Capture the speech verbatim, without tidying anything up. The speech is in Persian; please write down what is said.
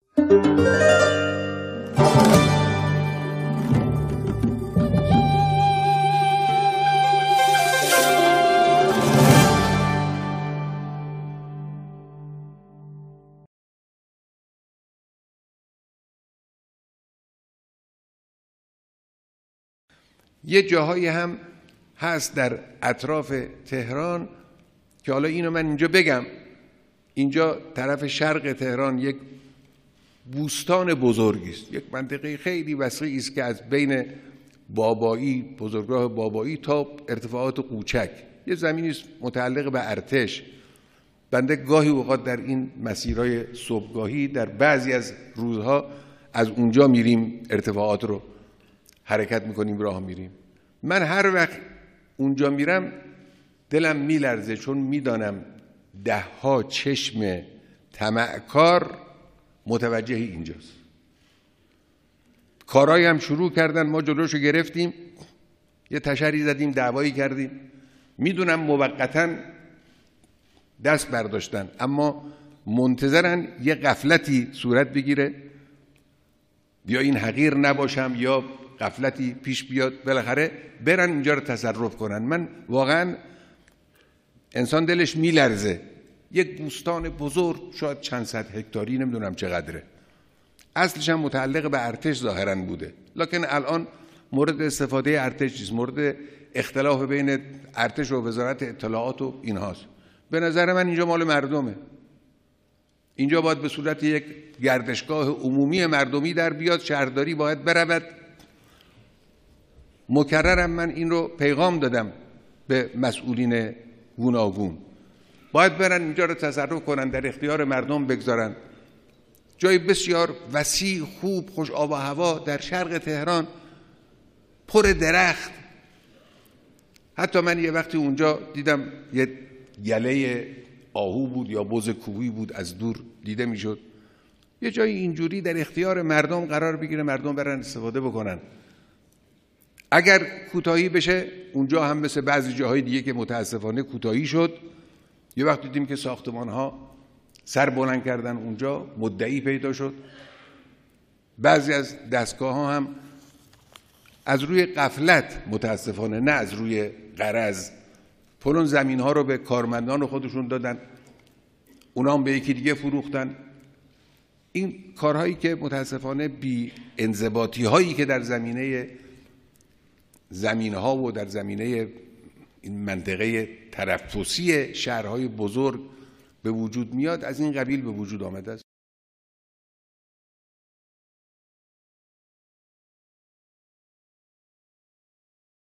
یه جاهایی هم هست در اطراف تهران که حالا اینو من اینجا بگم، اینجا طرف شرق تهران یک بوستان بزرگی است، یک منطقه خیلی وسیعی است که از بین بابایی، بزرگراه بابایی تا ارتفاعات قوچک، یه زمینی است متعلق به ارتش. بنده گاهی اوقات در این مسیرهای صبحگاهی در بعضی از روزها از اونجا میریم، ارتفاعات رو حرکت میکنیم، راه میریم. من هر وقت اونجا میرم دلم میلرزه، چون میدانم ده ها چشم طمعکار متوجه اینجاست. کارایی هم شروع کردن، ما جلوشو گرفتیم، یه تشری زدیم، دعوایی کردیم. میدونم موقتاً دست برداشتن، اما منتظرن یه غفلتی صورت بگیره، یا این حقیر نباشم یا غفلتی پیش بیاد، بالاخره برن اینجا رو تصرف کنن. من واقعا انسان دلش میلرزه. یک بوستان بزرگ، شاید چند صد هکتاری، نمیدونم چقدره، اصلش هم متعلق به ارتش ظاهرا بوده، لکن الان مورد استفاده ارتش نیست، مورد اختلاف بین ارتش و وزارت اطلاعات و اینهاست. به نظر من اینجا مال مردمه، اینجا باید به صورت یک گردشگاه عمومی مردمی در بیاد، شهرداری باید برود. مکررم من این رو پیغام دادم به مسئولین گوناگون، باید برن اینجا رو تصرف کنن، در اختیار مردم بگذارن. جای بسیار وسیع، خوب، خوش آب و هوا در شرق تهران، پر درخت. حتی من یه وقتی اونجا دیدم یه گله آهو بود یا بز کوهی بود، از دور دیده میشد. یه جایی اینجوری در اختیار مردم قرار بگیره، مردم برن استفاده بکنن. اگر کوتاهی بشه اونجا هم مثل بعضی جاهای دیگه که متاسفانه کوتاهی شد، یه وقت دیدیم که ساختمان ها سر بلند کردن، اونجا مدعی پیدا شد. بعضی از دستگاه ها هم از روی غفلت، متاسفانه نه از روی غرض، پلون زمین ها رو به کارمندان خودشون دادن، اونا هم به یکی دیگه فروختن. این کارهایی که متاسفانه بی انضباطی هایی که در زمینه زمین ها و در زمینه این منطقه تنفسی شهرهای بزرگ به وجود میاد، از این قبیل به وجود آمده است.